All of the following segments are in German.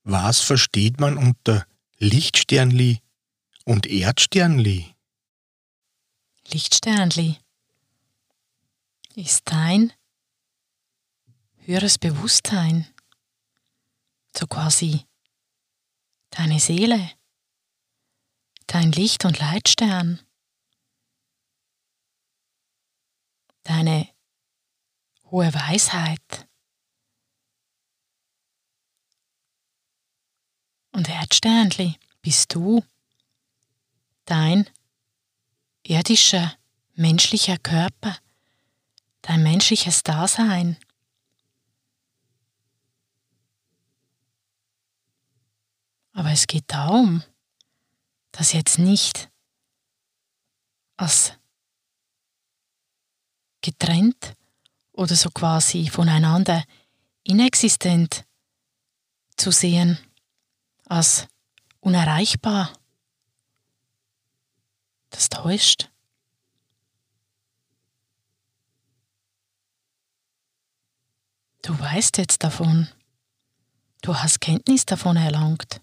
Was versteht man unter Lichtsternli und Erdsternli? Lichtsternli ist dein höheres Bewusstsein, so quasi deine Seele, dein Licht- und Leitstern, deine hohe Weisheit. Und Erdsternli bist du, dein irdischer, menschlicher Körper, dein menschliches Dasein. Aber es geht darum, das jetzt nicht als getrennt oder so quasi voneinander inexistent zu sehen, als unerreichbar. Das täuscht. Du weißt jetzt davon. Du hast Kenntnis davon erlangt.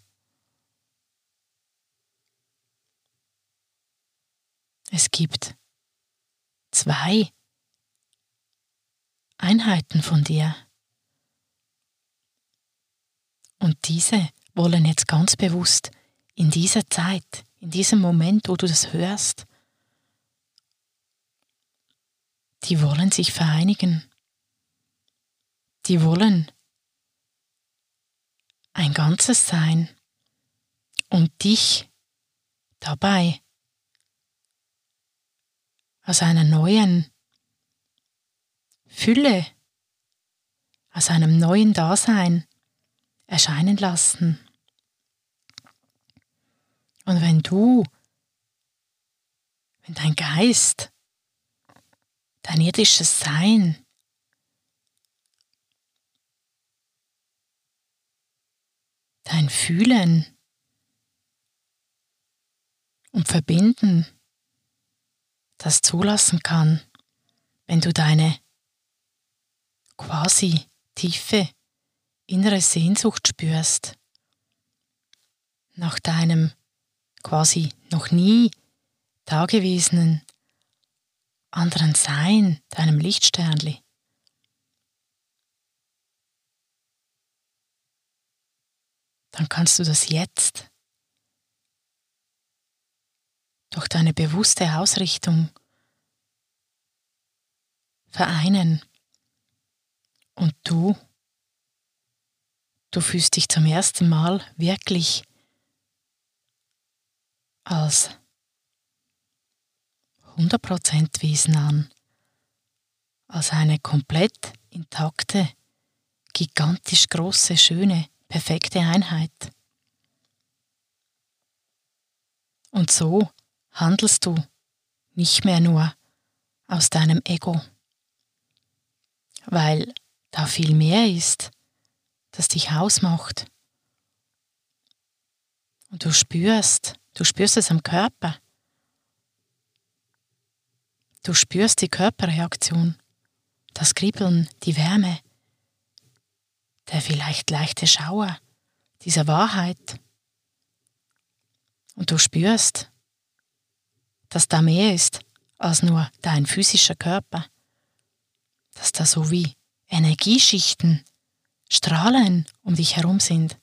Es gibt 2 Einheiten von dir. Und diese wollen jetzt ganz bewusst in dieser Zeit, in diesem Moment, wo du das hörst, die wollen sich vereinigen. Die wollen ein Ganzes sein und dich dabei aus einer neuen Fülle, aus einem neuen Dasein erscheinen lassen. Und wenn dein Geist, dein irdisches Sein dein Fühlen und Verbinden das zulassen kann, wenn du deine quasi tiefe innere Sehnsucht spürst nach deinem quasi noch nie dagewesenen anderen Sein, deinem Lichtsternli. Dann kannst du das jetzt durch deine bewusste Ausrichtung vereinen und du fühlst dich zum ersten Mal wirklich als 100% Wesen an, als eine komplett intakte, gigantisch große, schöne, perfekte Einheit. Und so handelst du nicht mehr nur aus deinem Ego, weil da viel mehr ist, das dich ausmacht. Und du spürst es am Körper. Du spürst die Körperreaktion, das Kribbeln, die Wärme, der vielleicht leichte Schauer dieser Wahrheit. Und du spürst, dass da mehr ist als nur dein physischer Körper, dass da so wie Energieschichten, Strahlen um dich herum sind.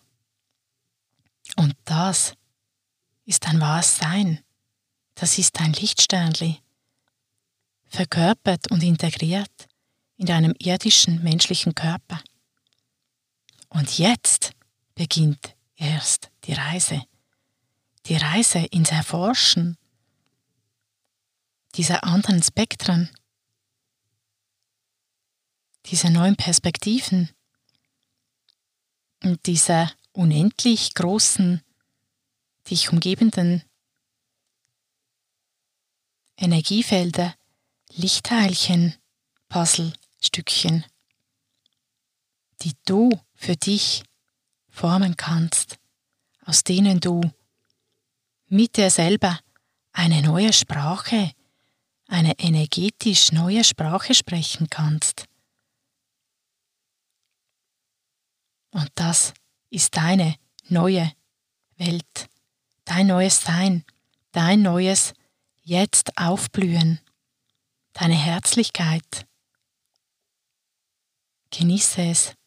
Und das ist dein wahres Sein, das ist dein Lichtsternli, verkörpert und integriert in deinem irdischen menschlichen Körper. Und jetzt beginnt erst die Reise ins Erforschen dieser anderen Spektren, dieser neuen Perspektiven und dieser unendlich großen, dich umgebenden Energiefelder, Lichtteilchen, Puzzlestückchen, die du für dich formen kannst, aus denen du mit dir selber eine neue Sprache, eine energetisch neue Sprache sprechen kannst. Und das ist deine neue Welt, dein neues Sein, dein neues Jetzt aufblühen, deine Herzlichkeit. Genieße es.